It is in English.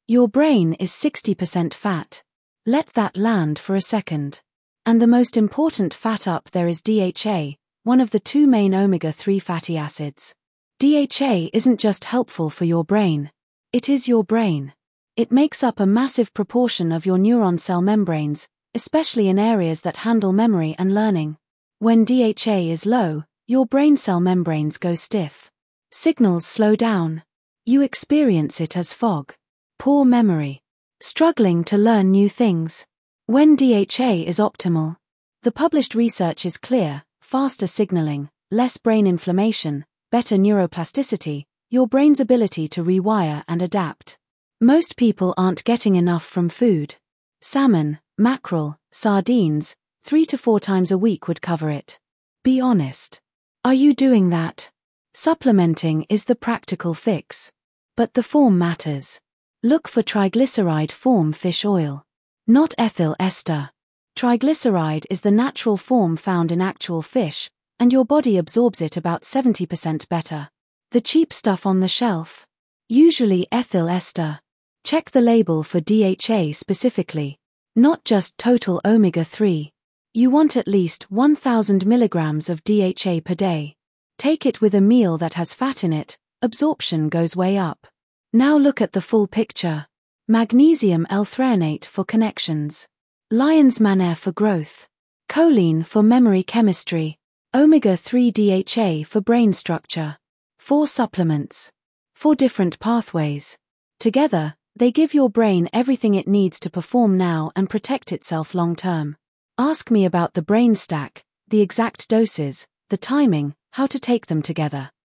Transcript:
Your brain is 60% fat. Let that land for a second. And the most important fat up there is DHA, one of the two main omega-3 fatty acids. DHA isn't just helpful for your brain. It is your brain. It makes up a massive proportion of your neuron cell membranes, especially in areas that handle memory and learning. When DHA is low, your brain cell membranes go stiff. Signals slow down. You experience it as fog. Poor memory. Struggling to learn new things. When DHA is optimal, the published research is clear: faster signaling, less brain inflammation, better neuroplasticity, your brain's ability to rewire and adapt. Most people aren't getting enough from food. Salmon, mackerel, sardines, 3 to 4 times a week would cover it. Be honest. Are you doing that? Supplementing is the practical fix. But the form matters. Look for triglyceride form fish oil. Not ethyl ester. Triglyceride is the natural form found in actual fish, and your body absorbs it about 70% better. The cheap stuff on the shelf? Usually ethyl ester. Check the label for DHA specifically. Not just total omega-3. You want at least 1,000 milligrams of DHA per day. Take it with a meal that has fat in it, absorption goes way up. Now look at the full picture. Magnesium L-threonate for connections. Lion's mane for growth. Choline for memory chemistry. Omega-3 DHA for brain structure. 4 supplements. 4 different pathways. Together, they give your brain everything it needs to perform now and protect itself long term. Ask me about the brain stack, the exact doses, the timing, how to take them together.